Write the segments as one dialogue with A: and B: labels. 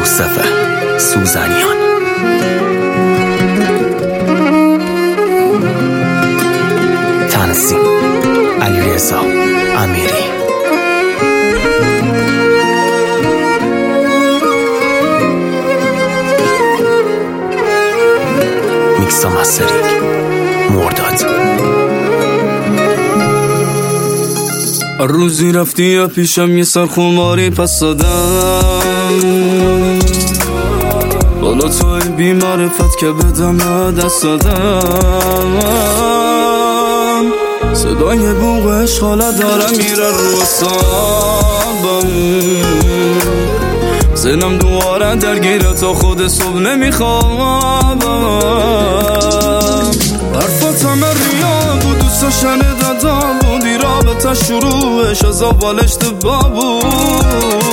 A: یوسف سوزنیان. تنظیم علیرضا امیری. میکس و مسترینگ مرداد.
B: روزی رفتی یا پیشم یه سر خماری پس دادم، بالا توی بی معرفت که بدم دست دادم. صدای بوق عشق حالا داره میره رو اعصابم، ذهنم دوباره درگیره تا خود صبح نمیخوابم. حرفاتم ریا بود دوستا شنیدم بودی رابطه شروعش از اولش دبا بود.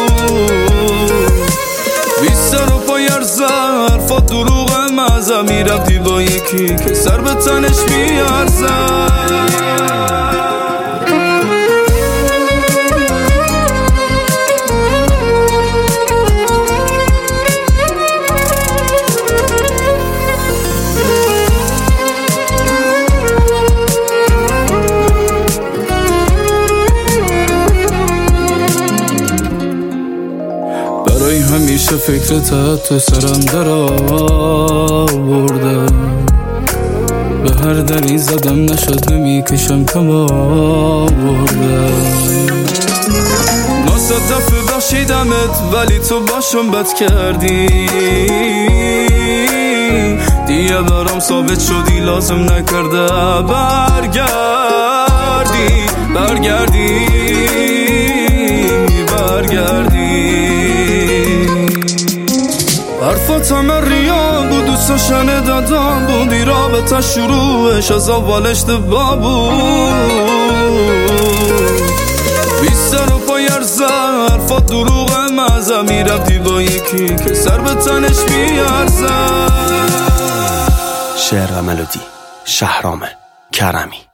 B: بیسر و پای ارزه حرفات دروغ مزه میرفتی با یکی که سر به تنش میارزه. برای همیشه فکرت تو سرم در آورده، به هر دری زدم نشد نمیکشم کم آورده. ناصد دفعه بخشیدمت ولی تو باشم بد کردی، دیگه برام ثابت شدی لازم نکرده برگردی. حرفاتم ریا بود دوستا شنیدم بودی رابطه شروعش از اولش دبا بود. بیسر و پای ارزه حرفات دروغ مزه میرفتی با یکی که سر به تنش میارزه.
A: شعر و ملودی شهرام کرمی.